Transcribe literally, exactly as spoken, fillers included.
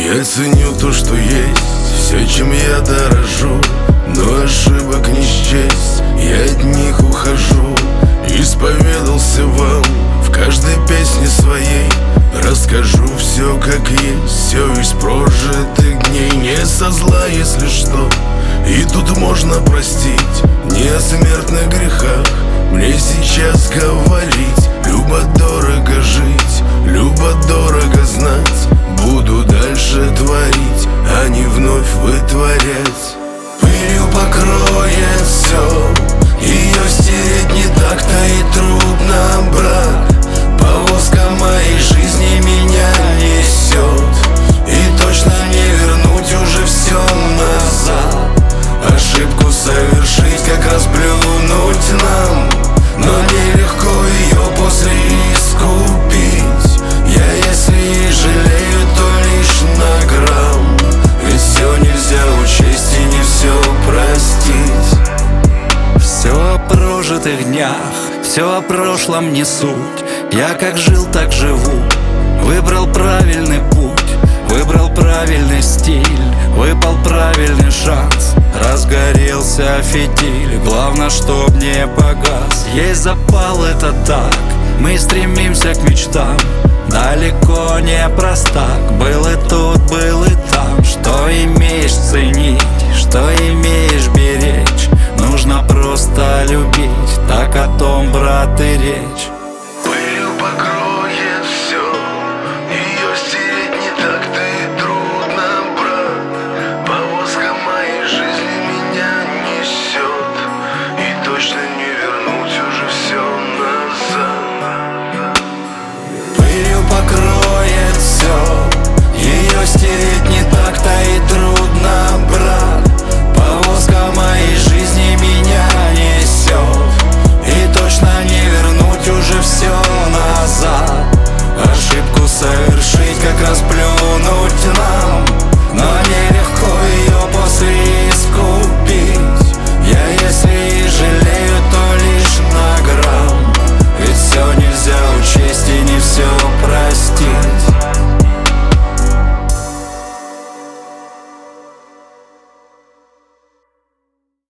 Я ценю то, что есть, все, чем я дорожу, но ошибок не счесть, я от них ухожу. Исповедался вам в каждой песне своей, расскажу все как есть, все из прожитых дней. Не со зла, если что, и тут можно простить, не о смертных грехах мне сейчас говорить. Любо-дорого жить, любо-дорого знать, буду дальше творить, а не вновь вытворять. Пылью покроет все, ее стереть не так-то и трудно, брат. Повозка моей жизни меня несет, и точно не вернуть уже все назад. Ошибку совершить, как раз плюнуть нам, но нелегко ее после искупить. Я если и жалею, то лишь на грамм, ведь все нельзя учесть и не все простить. Все о прожитых днях, все о прошлом не суть. Я как жил, так живу, выбрал правильный путь, выбрал правильный стиль, выпал правильный шанс. Разгорелся фитиль, главное, чтоб не погас. Есть запал, это так, мы стремимся к мечтам. Далеко не простак, был и тут, был и там. Что имеешь ценить, что имеешь беречь, нужно просто любить, так о том, брат, и речь.